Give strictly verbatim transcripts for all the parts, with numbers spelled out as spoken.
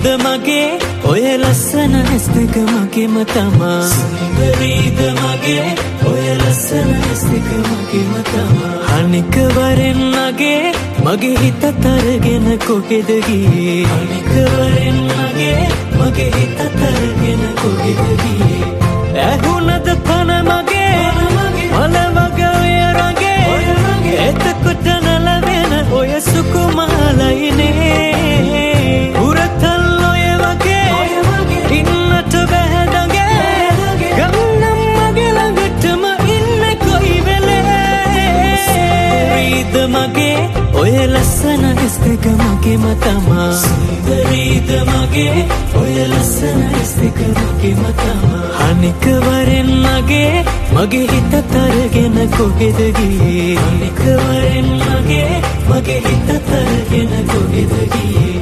සුන්දරීද මගේ ඔය ලස්සන ඇස් දෙක මගේම තමා සුන්දරීද මගේ ඔය ලස්සන ඇස් දෙක මගේම තමා අනික වරෙන් නගේ මගේ හිතත් අරගෙන කොහෙද ගියේ අනික වරෙන් නගේ මගේ හිතත් අරගෙන කොහෙද ගියේ ඇහුණද පන මගේ මල වගේ රගේ එතකොට නලවෙන ඔය සුකුමාලයිනේ උරතල් ඔය වගේ ඉන්නට බැහැ දගේ ගම්නම් මගේ ළඟටම ඉන්නේ කොයි වෙලේ සුන්දරීද මගේ ඔය ලස්සන ඇස් දෙක මගේම තමා සුන්දරීද මගේ ඔය ලස්සන ඇස් දෙක මගේම තමා අනික වරෙන් නගේ මගේ හිතත් අරගෙන කොහෙද ගියේ අනික වරෙන් නගේ මගේ හිතත් අරගෙන කොහෙද ගියේ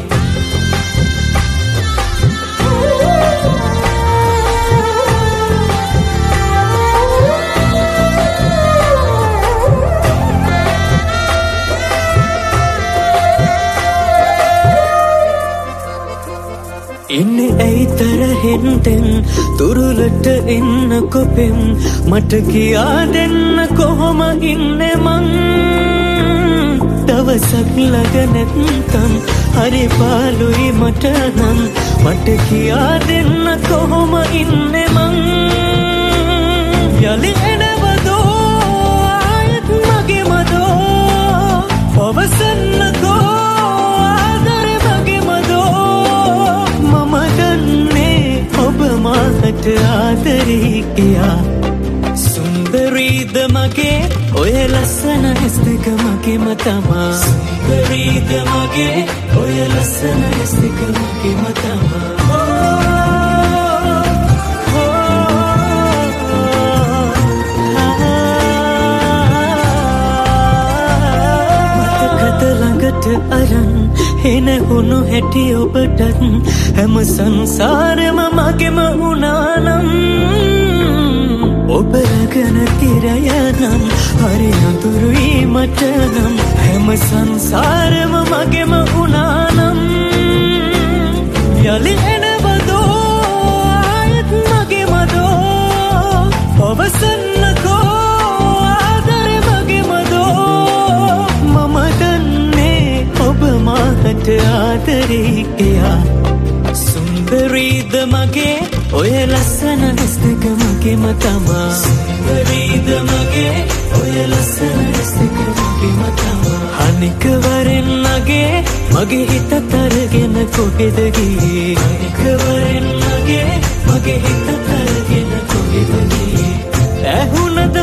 ඉන්නේ ඇයි තරහෙන් දෙන් තුරුලට එන්න කොපෙන් මට කියා දෙන්න කොහොම ඉන්නේ මං දවසක් ළඟ නැත්තම් හරි පාළුයි මට නම් මට කියා දෙන්න කොහොම ඉන්නේ මං යලි එනවදෝ ආයෙත් මගේ මදෝ පවසන්නකෝ මට ආදරේ කියා සුන්දරීද මගේ ඔය ලස්සන ඇස් දෙක මගේම තමා සුන්දරීද මගේ ඔය ලස්සන ඇස් දෙක මගේම තමා මතකද ළඟට අරන් එන හුණු හැටි ඔබටත් හැම සංසාරෙම මගෙම වුණානම් ඔබ රැගෙන තිරය නම් හරි අඳුරුයි මට නම් හැම සංසාරෙම මගෙම වුණානම් යලි එනවදෝ ආයෙත් මගේ මදෝ පවසන්නකෝ ආදරේ මගේ මදෝ මම දන්නේ ඔබ මාට ආදරේ කියා සුන්දරීද මගේ ඔය ලස්සන ඇස් දෙක මගේම තමා සුන්දරීද මගේ ඔය ලස්සන ඇස් දෙක මගේම තමා අනික වරෙන් නගේ මගේ හිතත් අරගෙන කොහෙද ගියේ අනික වරෙන් නගේ මගේ හිතත් අරගෙන කොහෙද ගියේ ඇහුණද